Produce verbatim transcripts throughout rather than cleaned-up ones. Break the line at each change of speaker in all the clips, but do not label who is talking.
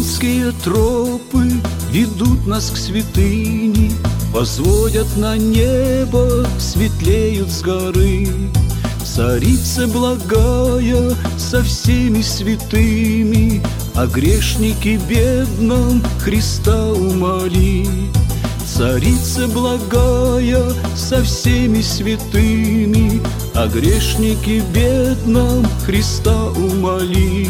Афонские тропы ведут нас к святыне, возводят на небо, светлеют с горы. Царица благая со всеми святыми, о грешнике бедном Христа умоли. Царица благая со всеми святыми, о грешнике бедном Христа умоли.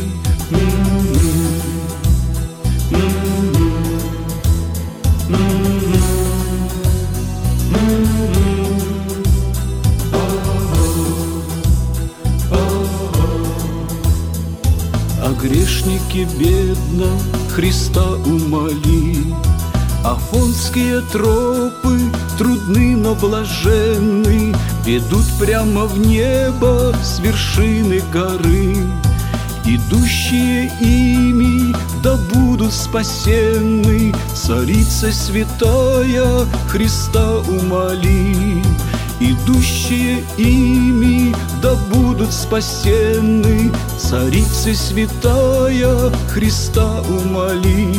О грешнике бедном Христа умоли. Афонские тропы трудны, но блаженны, ведут прямо в небо с вершины горы. Идущие ими да будут спасенны, Царица святая Христа умоли. Идущие ими да будут спасенны, Царица святая Христа умоли.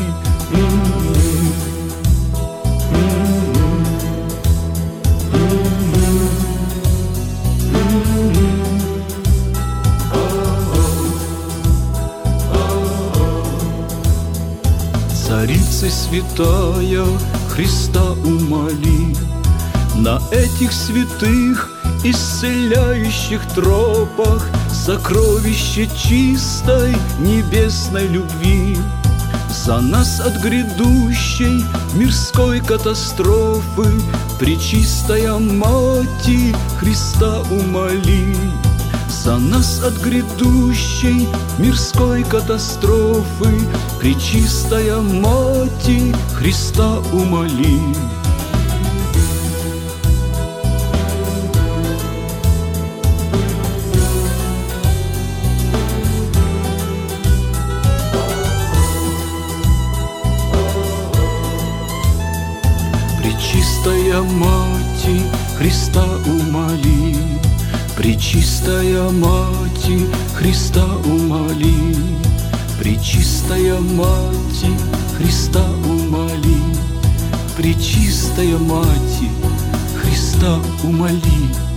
Царица святая Христа умоли. На этих святых исцеляющих тропах сокровище чистой небесной любви. За нас от грядущей мирской катастрофы Пречистая Мати Христа умоли. За нас от грядущей мирской катастрофы Пречистая Мати Христа умоли. Пречистая Мати Христа умоли. Пречистая Мати Христа умоли. Пречистая Мати Христа умоли. Пречистая Мати Христа умоли.